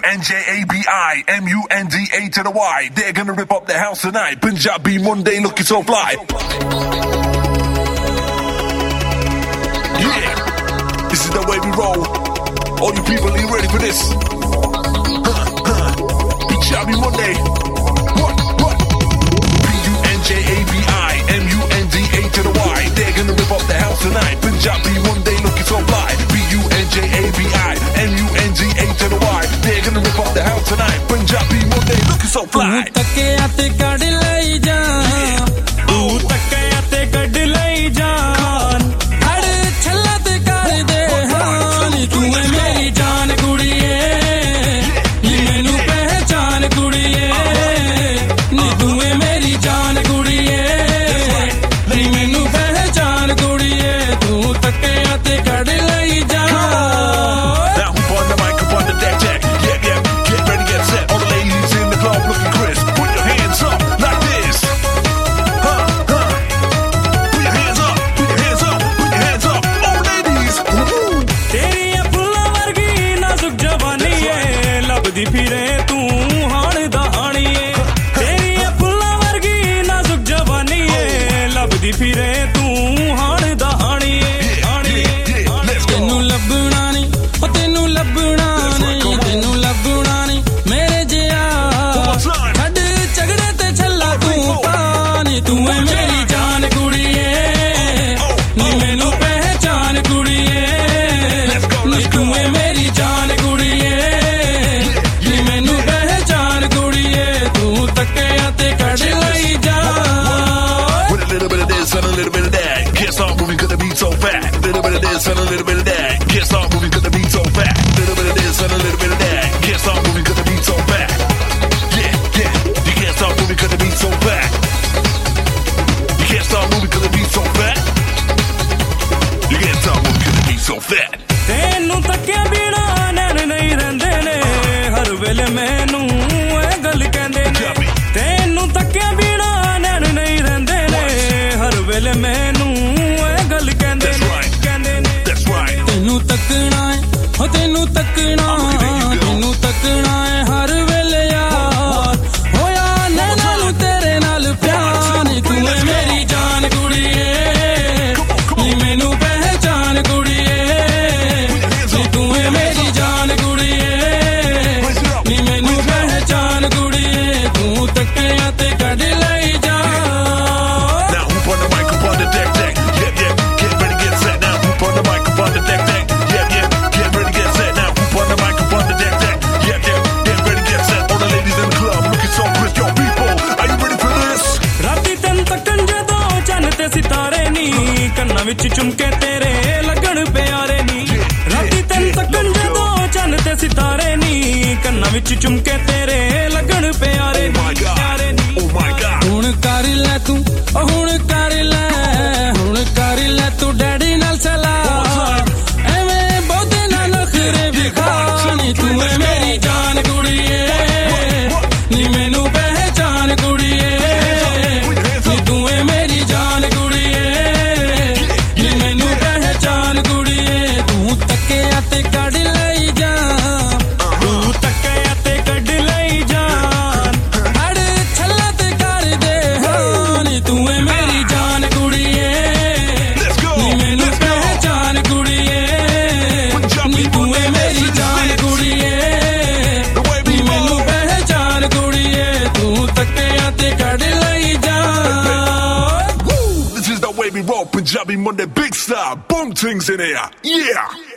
Punjabi to the Y. They're gonna rip up the house tonight. Punjabi Monday looking so fly. Yeah, this is the way we roll. All you people, are you ready for this? Punjabi Monday. What? Punjabi to the Y. They're gonna rip up the house tonight. Punjabi Monday looking so fly. Punjabi to the Y. They're gonna rip up the house tonight. Punjabi Monday looking so fly. ਤੱਕਿਆ ਤੇ ਕੱਢ ਲਈ ਜਾਨ ਤੂੰ ਤੱਕਿਆ ਤੇ ਕੱਢ ਲਈ ਜਾਨ ਹੜ ਛੱਲਾ ਤੇ ਕਰਦੇ ਹਾਂ ਨੀ ਤੂੰ ਹੈ ਮੇਰੀ ਜਾਨ ਕੁੜੀਏ ਨੀ ਮੈਨੂੰ ਪਹਿਚਾਨ ਕੁੜੀਏ ਨੀ ਤੂੰ ਹੈ ਮੇਰੀ ਜਾਨ ਕੁੜੀਏ ਨੀ ਮੈਨੂੰ ਪਹਿਚਾਨ ਕੁੜੀਏ ਤੂੰ ਤੱਕਿਆ ਤੇ ਕੱਢ ਲਈ ਜਾਨ ਫਿਰੇ ਤੂੰ ਹਾਣ ਦਾ ਹਾਣੀਏ ਤੇਰੀ ਫੁੱਲਾਂ ਵਰਗੀ ਨਾਜ਼ੁਕ ਜਵਾਨੀ ਏ ਲੱਭਦੀ ਫਿਰੇ ਤੂੰ ਹਾਣ ਦਾ ਹਾਣੀਏ ਤੈਨੂੰ ਲੱਭਣਾ ਨਹੀਂ ਉਹ ਤੈਨੂੰ ਲੱਭਣਾ ਨਹੀਂ ਤੈਨੂੰ ਲੱਭਣਾ ਨਹੀਂ ਮੇਰੇ ਜਿਹਾ ਛੱਡ ਝਗੜੇ ਤੇ ਛੱਲਾ ਤੂੰ ਪਾਣੀ ਤੂੰ ਏ ਮੇਰੀ ਜਾਨ ਕੁੜੀਏ ਨੀ ਮੈਨੂੰ ਪਹਿਚਾਨ ਕੁੜੀਏ ਨੀ ਤੂੰ ਏ ਮੇਰੀ ਜਾਨ ਕੁੜੀਏ With a little bit of this and a little bit of that, can't stop moving 'cause the beat's so fat. Little bit of this and a little bit of that, can't stop moving 'cause the beat's so fat. Little bit of this and a little bit of that, can't stop moving 'cause the beat's so fat. Yeah, you can't stop moving 'cause the beat's so fat. You can't stop moving 'cause the beat's so fat. You can't stop moving 'cause the beat's so fat. ਤੈਨੂੰ ਤੱਕਿਆ ਬਿਨਾ ਨੈਣ ਨਹੀਂ ਰਹਿੰਦੇ ਨੇ ਹਰ ਵੇਲੇ ਮੈਨੂੰ ਇਹ ਗੱਲ ਕਹਿੰਦੇ ਨੇ ਤੈਨੂੰ ਤੱਕਿਆ ਬਿਨਾ ਨੈਣ ਨਹੀਂ ਰਹਿੰਦੇ ਨੇ ਹਰ ਵੇਲੇ ਮੈਨੂੰ ਇਹ ਗੱਲ ਕਹਿੰਦੇ ਨੇ ਤੈਨੂੰ ਤੱਕਣਾ ਏ ਹੋ ਤੈਨੂੰ ਤੱਕਣਾ ਤੈਨੂੰ ਤੱਕਣਾ ਏ ਹਰ ਵੇਲੇ ਯਾਰ ਹੋਇਆ ਨੈਣਾਂ ਨੂੰ ਤੇਰੇ ਨਾਲ ਪਿਆਰ ਨੀ ਤੂੰ ਏ ਮੇਰੀ ਜਾਨ ਕੁੜੀਏ ਨੀ ਮੈਨੂੰ ਪਹਿਚਾਨ ਕੁੜੀਏ ਨੀ ਤੂੰ ਏ ਮੇਰੀ ਜਾਨ ਕੁੜੀਏ ਨੀ ਮੈਨੂੰ ਪਹਿਚਾਨ ਕੁੜੀਏ ਤੂੰ ਤੱਕਿਆ ਤੇ ਕੱਢ ਲਈ ਜਾ Now whoop on the mic, up on the deck, yeah, get ready, get set. Now whoop on the mic, up on the deck, yeah, get ready, get set. Now whoop on the mic, up on the deck, yeah, get ready, get set. All the ladies in the club looking so crisp, yo people, are you ready for this? ਰਾਤੀ ਤੈਨੂੰ ਤੱਕਣ ਜਦੋਂ ਚੰਨ ਤੇ ਸਿਤਾਰੇ ਨੀ ਕੰਨਾਂ ਵਿੱਚ ਚੁੰਮਕੇ ਤੇਰੇ ਲੱਗਣ ਪਿਆਰੇ ਨੀ ਰਾਤੀ ਤੈਨੂੰ ਤੱਕਣ ਜਦੋਂ ਚੰਨ ਤੇ ਸਿਤਾਰੇ ਨੀ ਕੰਨਾਂ ਵਿੱਚ ਚੁੰਮਕੇ ਤੇਰੇ ਲੱਗਣ ਪਿਆਰੇ ਨੀ ਹੁਣ ਕਰ ਲੈ ਤੂੰ ਹੁਣ ਕਰ ਲੈ ਤੂੰ ਡੈਡੀ ਨਾਲ ਸਲਾਹ ਐਵੇਂ ਬਹੁਤੇ ਨਾ ਨਖਰੇ ਵਿਖਾ ਨੀ ਤੂੰ ਏ ਮੇਰੀ ਜਾਨ ਕੁੜੀਏ ਨੀ ਮੈਨੂੰ ਪਹਿਚਾਨ ਕੁੜੀਏ ਨੀ ਤੂੰ ਏ ਮੇਰੀ ਜਾਨ ਕੁੜੀਏ ਨੀ ਮੈਨੂੰ ਪਹਿਚਾਨ ਕੁੜੀਏ ਤੂੰ ਤੱਕਿਆ ਤੇ ਕੱਢ ਲਈ ਜਾਨ ਤੂੰ ਤੱਕਿਆ ਤੇ ਕੱਢ ਲਈ ਜਾਨ ਹੜ ਛੱਲਾ ਤੇ ਕਰਦੇ ਹਾਂ ਨੀ ਤੂੰ ਏ ਮੇਰੀ ਜਾਨ ਕੁੜੀਏ ਨੀ ਮੈਨੂੰ ਪਹਿਚਾਨ ਕੁੜੀਏ ਨੀ ਤੂੰ ਏ ਮੇਰੀ ਜਾਨ ਕੁੜੀਏ ਨੀ ਮੈਨੂੰ ਪਹਿਚਾਨ ਕੁੜੀਏ ਤੂੰ ਤੱਕਿਆ ਤੇ ਕੱਢ ਲਈ ਜਾਨ This is the way we roll, Punjabi Monday, big star, boom things in here, yeah.